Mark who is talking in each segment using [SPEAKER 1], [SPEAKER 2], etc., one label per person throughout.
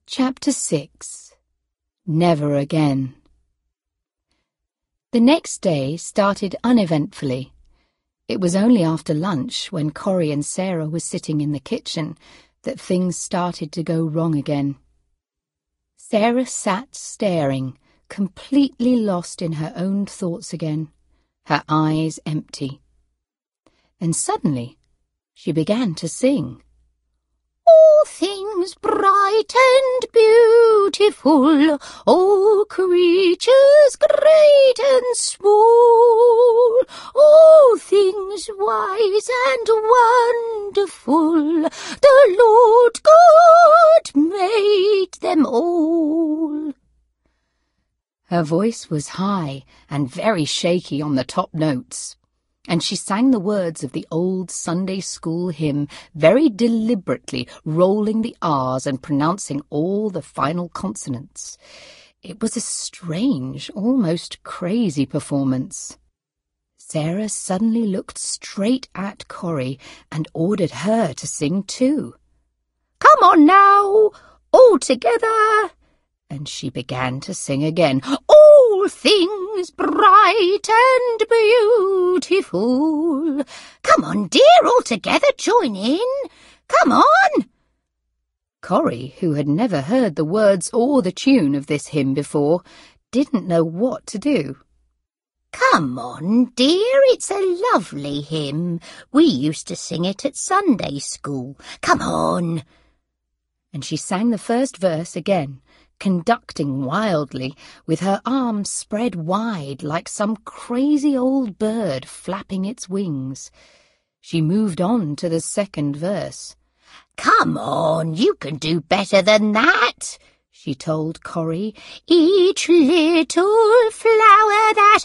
[SPEAKER 1] Chapter 6. Never Again. The next day started uneventfully. It was only after lunch, when Corrie and Sarah were sitting in the kitchen, that things started to go wrong again. Sarah sat staring, completely lost in her own thoughts again, her eyes empty. Then suddenly she began to sing. All things bright and beautiful, all creatures great and small, all things wise and wonderful, the Lord God made them all. Her voice was high and very shaky on the top notes, and she sang the words of the old Sunday school hymn very deliberately, rolling the R's and pronouncing all the final consonants. It was a strange, almost crazy performance. Sarah suddenly looked straight at Corrie and ordered her to sing too. "Come on now, all together!" And she began to sing again. All things bright and beautiful. Come on, dear, all together, join in. Come on. Corrie, who had never heard the words or the tune of this hymn before, didn't know what to do. Come on, dear, it's a lovely hymn. We used to sing it at Sunday school. Come on. And she sang the first verse again, conducting wildly, with her arms spread wide like some crazy old bird flapping its wings. She moved on to the second verse. "Come on, you can do better than that," she told Corrie. "Each little flower that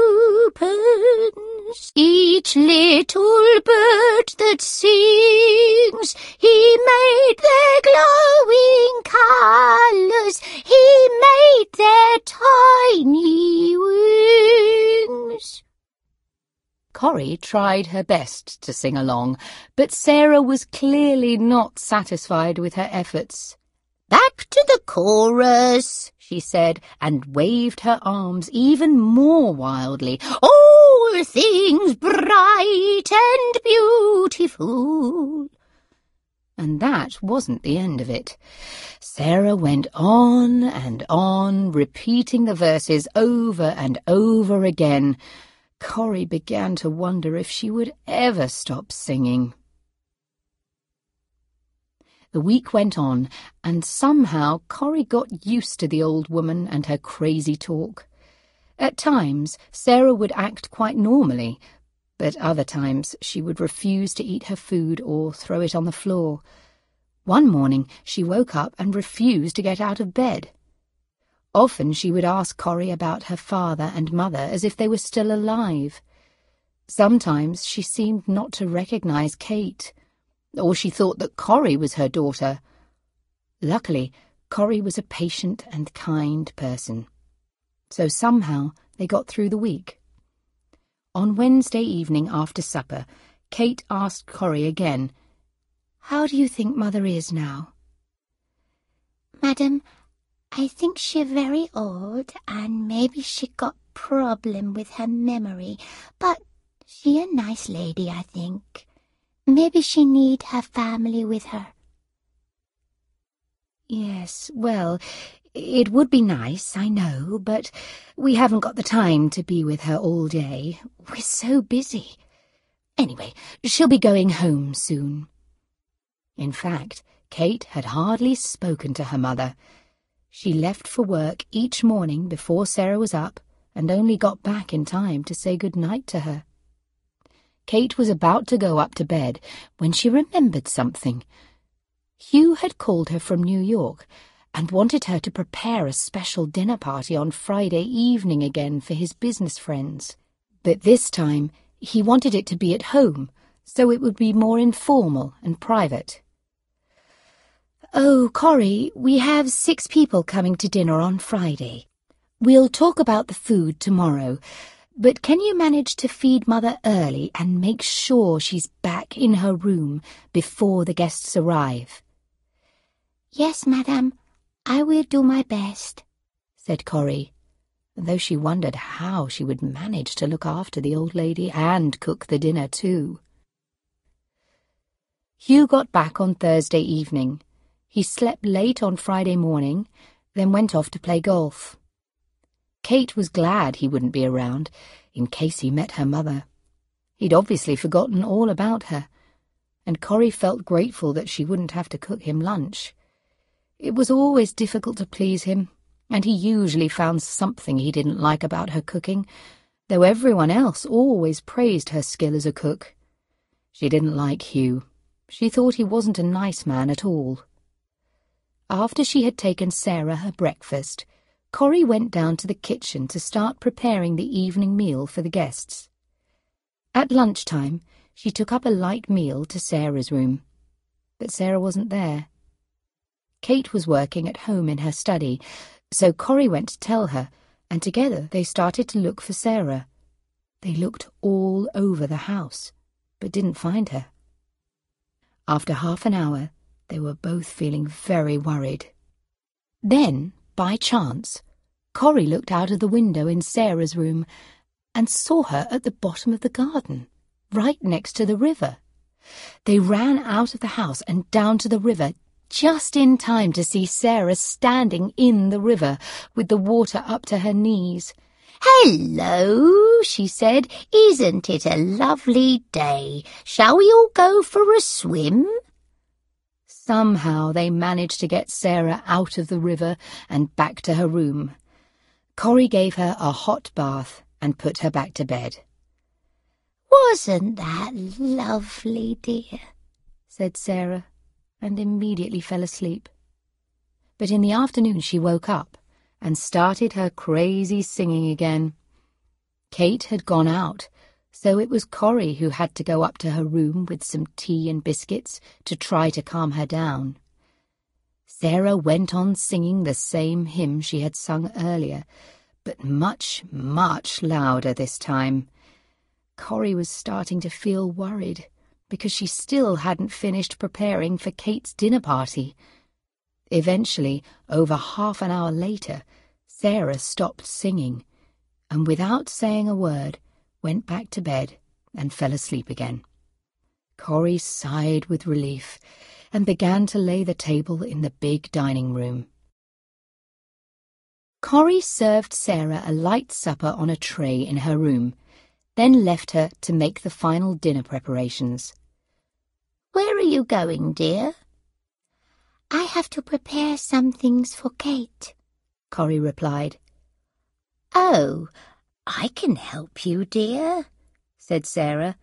[SPEAKER 1] opens, each little bird that sings, he made their glowing colours, he made their tiny wings." Corrie tried her best to sing along, but Sarah was clearly not satisfied with her efforts. "Back to the chorus," she said, and waved her arms even more wildly. "All things bright and beautiful." And that wasn't the end of it. Sarah went on and on, repeating the verses over and over again. Corrie began to wonder if she would ever stop singing. The week went on, and somehow Corrie got used to the old woman and her crazy talk. At times, Sarah would act quite normally, but other times she would refuse to eat her food or throw it on the floor. One morning she woke up and refused to get out of bed. Often she would ask Corrie about her father and mother as if they were still alive. Sometimes she seemed not to recognize Kate, or she thought that Corrie was her daughter. Luckily, Corrie was a patient and kind person, so somehow they got through the week. On Wednesday evening after supper, Kate asked Corrie again, "How do you think Mother is now?"
[SPEAKER 2] "Madam, I think she very old, and maybe she got problem with her memory, but she a nice lady, I think. Maybe she need her family with her."
[SPEAKER 1] "Yes, well, it would be nice, I know, but we haven't got the time to be with her all day. We're so busy. Anyway, she'll be going home soon." In fact, Kate had hardly spoken to her mother. She left for work each morning before Sarah was up, and only got back in time to say good night to her. Kate was about to go up to bed when she remembered something. Hugh had called her from New York and wanted her to prepare a special dinner party on Friday evening again for his business friends. But this time he wanted it to be at home, so it would be more informal and private. "Oh, Corrie, we have 6 people coming to dinner on Friday. We'll talk about the food tomorrow, but can you manage to feed Mother early and make sure she's back in her room before the guests arrive?"
[SPEAKER 2] "Yes, madam. I will do my best,
[SPEAKER 1] said Corrie, though she wondered how she would manage to look after the old lady and cook the dinner too. Hugh got back on Thursday evening. He slept late on Friday morning, then went off to play golf. Kate was glad he wouldn't be around, in case he met her mother. He'd obviously forgotten all about her, and Corrie felt grateful that she wouldn't have to cook him lunch. It was always difficult to please him, and he usually found something he didn't like about her cooking, though everyone else always praised her skill as a cook. She didn't like Hugh. She thought he wasn't a nice man at all. After she had taken Sarah her breakfast, Corrie went down to the kitchen to start preparing the evening meal for the guests. At lunchtime, she took up a light meal to Sarah's room, but Sarah wasn't there. Kate was working at home in her study, so Corrie went to tell her, and together they started to look for Sarah. They looked all over the house, but didn't find her. After half an hour, they were both feeling very worried. Then, by chance, Corrie looked out of the window in Sarah's room and saw her at the bottom of the garden, right next to the river. They ran out of the house and down to the river, just in time to see Sarah standing in the river with the water up to her knees.
[SPEAKER 2] "Hello," she said. "Isn't it a lovely day? Shall we all go for a swim?"
[SPEAKER 1] Somehow they managed to get Sarah out of the river and back to her room. Corrie gave her a hot bath and put her back to bed.
[SPEAKER 2] "Wasn't that lovely, dear?"
[SPEAKER 1] said Sarah, and immediately fell asleep. But in the afternoon she woke up and started her crazy singing again. Kate had gone out, so it was Corrie who had to go up to her room with some tea and biscuits to try to calm her down. Sarah went on singing the same hymn she had sung earlier, but much, much louder this time. Corrie was starting to feel worried, because she still hadn't finished preparing for Kate's dinner party. Eventually, over half an hour later, Sarah stopped singing, and without saying a word, went back to bed and fell asleep again. Corrie sighed with relief and began to lay the table in the big dining room. Corrie served Sarah a light supper on a tray in her room, then left her to make the final dinner preparations.
[SPEAKER 2] "Where are you going, dear?" "I have to prepare some things for Kate,"
[SPEAKER 1] Corrie replied.
[SPEAKER 2] "Oh, I can help you, dear," said Sarah.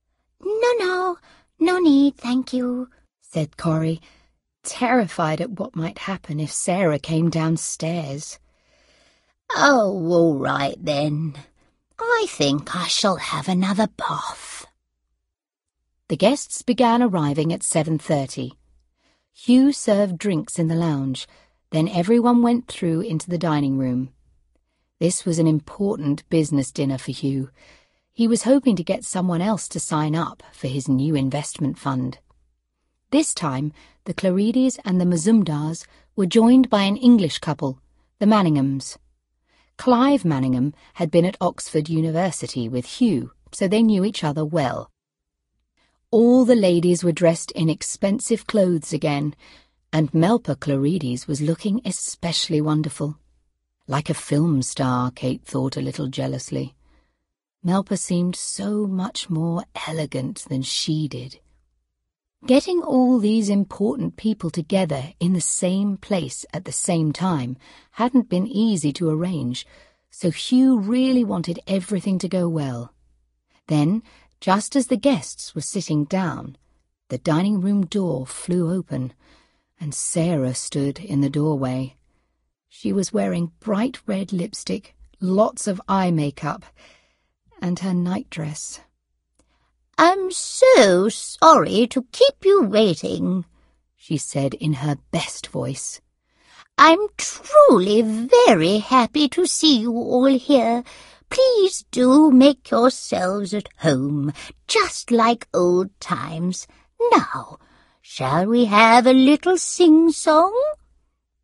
[SPEAKER 2] No need, thank you,"
[SPEAKER 1] said Corrie, terrified at what might happen if Sarah came downstairs.
[SPEAKER 2] "Oh, all right then. I think I shall have another bath."
[SPEAKER 1] The guests began arriving at 7:30. Hugh served drinks in the lounge, then everyone went through into the dining room. This was an important business dinner for Hugh. He was hoping to get someone else to sign up for his new investment fund. This time, the Claridis and the Mazumdars were joined by an English couple, the Manninghams. Clive Manningham had been at Oxford University with Hugh, so they knew each other well. All the ladies were dressed in expensive clothes again, and Melpa Claridis was looking especially wonderful. Like a film star, Kate thought a little jealously. Melpa seemed so much more elegant than she did. Getting all these important people together in the same place at the same time hadn't been easy to arrange, so Hugh really wanted everything to go well. Then, just as the guests were sitting down, the dining room door flew open, and Sarah stood in the doorway. She was wearing bright red lipstick, lots of eye makeup, and her nightdress.
[SPEAKER 2] "I'm so sorry to keep you waiting,"
[SPEAKER 1] she said in her best voice.
[SPEAKER 2] "I'm truly very happy to see you all here. Please do make yourselves at home, just like old times. Now, shall we have a little sing-song?"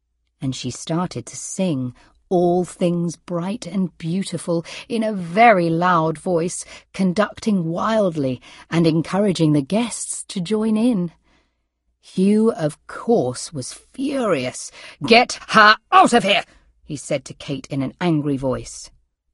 [SPEAKER 1] and she started to sing All Things Bright and Beautiful in a very loud voice, conducting wildly and encouraging the guests to join in. Hugh, of course, was furious. "Get her out of here!" he said to Kate in an angry voice.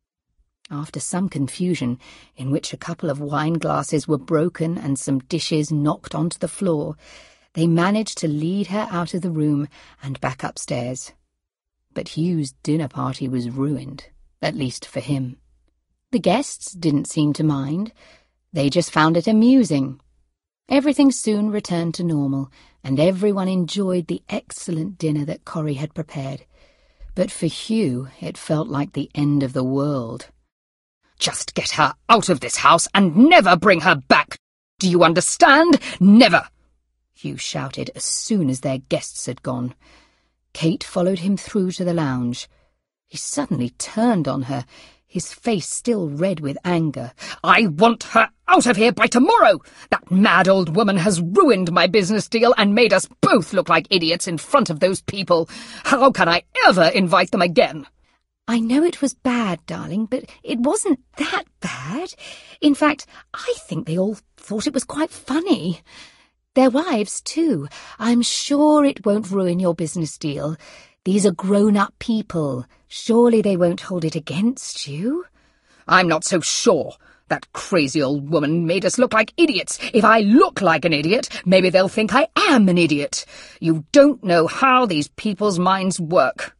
[SPEAKER 1] After some confusion, in which a couple of wine glasses were broken and some dishes knocked onto the floor, they managed to lead her out of the room and back upstairs. But Hugh's dinner party was ruined, at least for him. The guests didn't seem to mind. They just found it amusing. Everything soon returned to normal, and everyone enjoyed the excellent dinner that Corrie had prepared. But for Hugh, it felt like the end of the world. "Just get her out of this house and never bring her back! Do you understand? Never!" Hugh shouted as soon as their guests had gone. Kate followed him through to the lounge. He suddenly turned on her, his face still red with anger. "I want her out of here by tomorrow! That mad old woman has ruined my business deal and made us both look like idiots in front of those people. How can I ever invite them again?"
[SPEAKER 2] "I know it was bad, darling, but it wasn't that bad. In fact, I think they all thought it was quite funny. Their wives, too. I'm sure it won't ruin your business deal. These are grown-up people. Surely they won't hold it against you."
[SPEAKER 1] "I'm not so sure. That crazy old woman made us look like idiots. If I look like an idiot, maybe they'll think I am an idiot. You don't know how these people's minds work."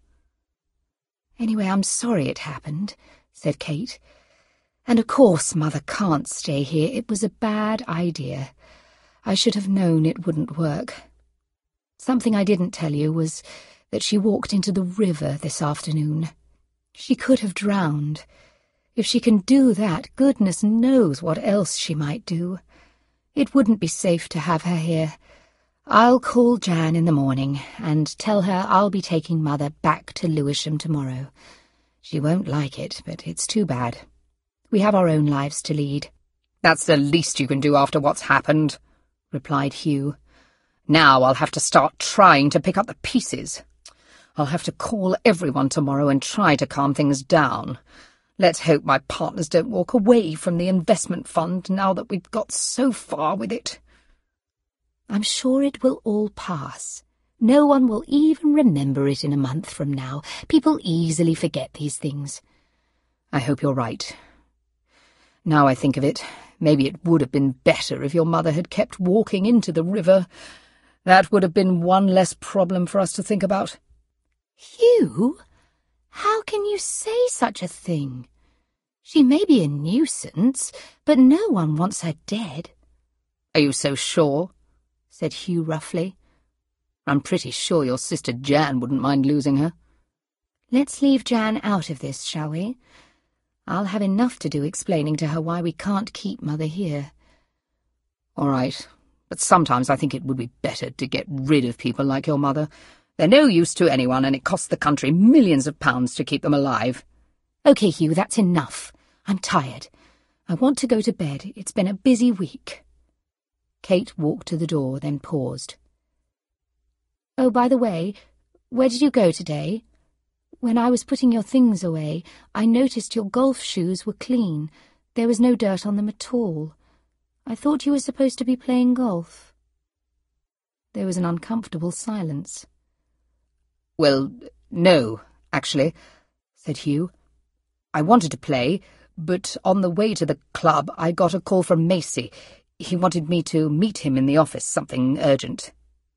[SPEAKER 2] "Anyway, I'm sorry it happened," said Kate. "And of course Mother can't stay here. It was a bad idea. I should have known it wouldn't work. Something I didn't tell you was that she walked into the river this afternoon. She could have drowned. If she can do that, goodness knows what else she might do. It wouldn't be safe to have her here. I'll call Jan in the morning and tell her I'll be taking Mother back to Lewisham tomorrow. She won't like it, but it's too bad. We have our own lives to lead."
[SPEAKER 1] "That's the least you can do after what's happened," replied Hugh. "Now I'll have to start trying to pick up the pieces. I'll have to call everyone tomorrow and try to calm things down. Let's hope my partners don't walk away from the investment fund now that we've got so far with it."
[SPEAKER 2] "I'm sure it will all pass. No one will even remember it in a month from now. People easily forget these things."
[SPEAKER 1] "I hope you're right. Now I think of it, maybe it would have been better if your mother had kept walking into the river. That would have been one less problem for us to think about."
[SPEAKER 2] "Hugh? How can you say such a thing? She may be a nuisance, but no one wants her dead."
[SPEAKER 1] "Are you so sure?" said Hugh roughly. "I'm pretty sure your sister Jan wouldn't mind losing her."
[SPEAKER 2] "Let's leave Jan out of this, shall we? I'll have enough to do explaining to her why we can't keep Mother here."
[SPEAKER 1] "All right, but sometimes I think it would be better to get rid of people like your mother. They're no use to anyone, and it costs the country millions of pounds to keep them alive."
[SPEAKER 2] "OK, Hugh, that's enough. I'm tired. I want to go to bed. It's been a busy week."
[SPEAKER 1] Kate walked to the door, then paused.
[SPEAKER 2] "Oh, by the way, where did you go today? When I was putting your things away, I noticed your golf shoes were clean. There was no dirt on them at all. I thought you were supposed to be playing golf."
[SPEAKER 1] There was an uncomfortable silence. "Well, no, actually," said Hugh. "I wanted to play, but on the way to the club I got a call from Macy. He wanted me to meet him in the office, something urgent."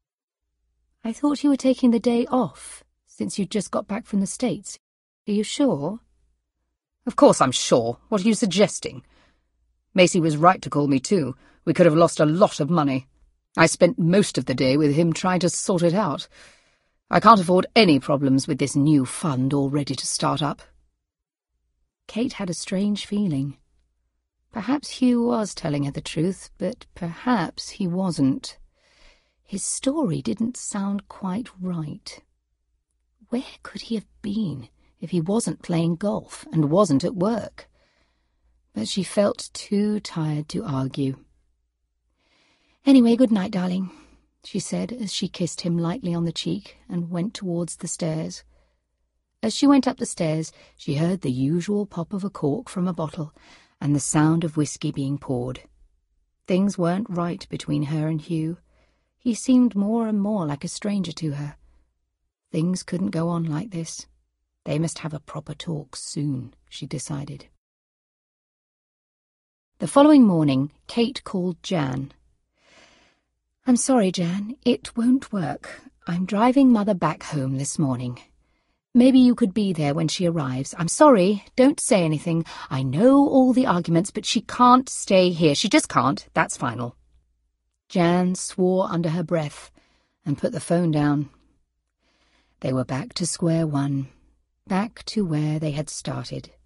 [SPEAKER 2] "I thought you were taking the day off, since you'd just got back from the States. Are you sure?"
[SPEAKER 1] "Of course I'm sure. What are you suggesting? Macy was right to call me too. We could have lost a lot of money. I spent most of the day with him trying to sort it out. I can't afford any problems with this new fund all ready to start up."
[SPEAKER 2] Kate had a strange feeling. Perhaps Hugh was telling her the truth, but perhaps he wasn't. His story didn't sound quite right. Where could he have been if he wasn't playing golf and wasn't at work? But she felt too tired to argue. "Anyway, good night, darling."
[SPEAKER 1] she said as she kissed him lightly on the cheek and went towards the stairs. As she went up the stairs, she heard the usual pop of a cork from a bottle and the sound of whiskey being poured. Things weren't right between her and Hugh. He seemed more and more like a stranger to her. Things couldn't go on like this. They must have a proper talk soon, she decided. The following morning, Kate called Jan. "I'm sorry, Jan, it won't work. I'm driving Mother back home this morning. Maybe you could be there when she arrives. I'm sorry, don't say anything. I know all the arguments, but she can't stay here. She just can't. That's final." Jan swore under her breath and put the phone down. They were back to square one, back to where they had started.